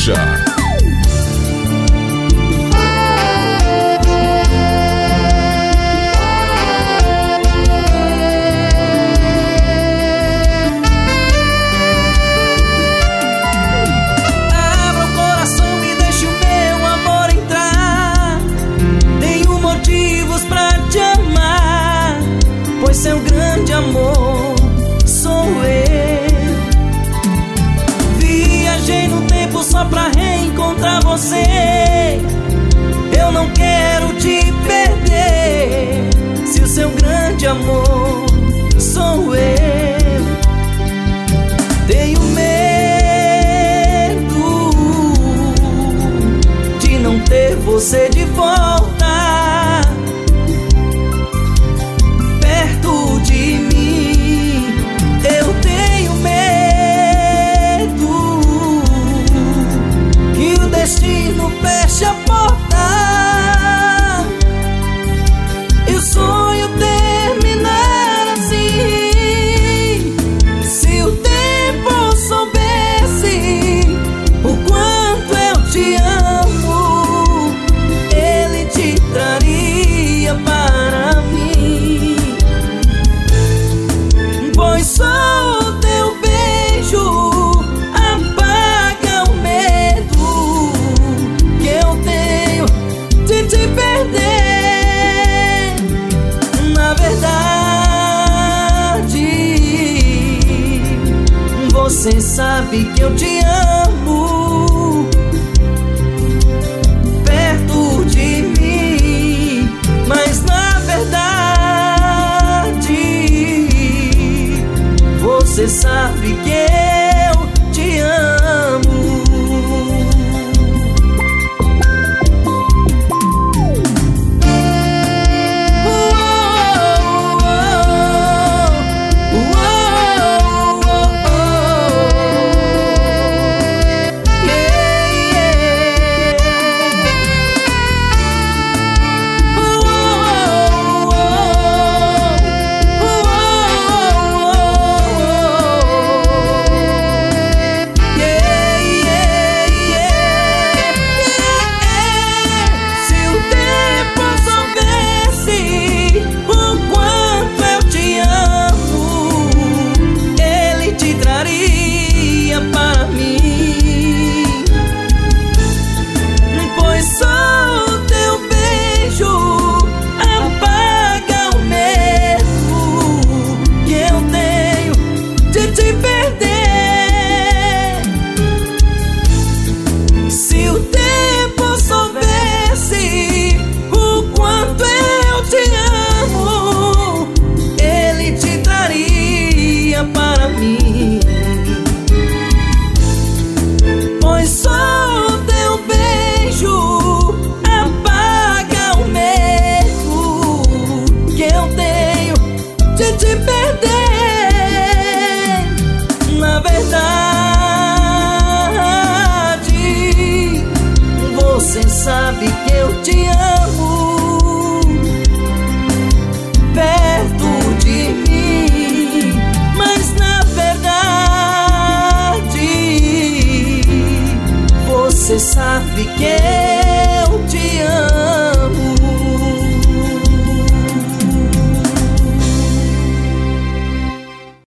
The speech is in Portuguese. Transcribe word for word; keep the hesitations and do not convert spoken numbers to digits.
Gaúcha. Abra o coração e deixe o meu amor entrar. Tenho motivos pra te amar, pois seu grande amor sou eu. Viajei no tempo só pra reencontrar você. Eu não quero te perder, se o seu grande amor sou eu. Tenho medo de não ter você de volta perto de mim. Eu tenho medo que o destino feche a porta e o sonho terminar assim. Se o tempo soubesse o quanto eu te amo, ele te traria para mim. Pois só o teu beijo apaga o medo que eu tenho de te perder. Na verdade, você sabe que eu te amo perto de mim, mas na verdade, você sabe que eu te amo. Pois só o teu beijo apaga o medo que eu tenho de te perder. Na verdade, você sabe que eu te amo perto de mim, mas na verdade, você sabe que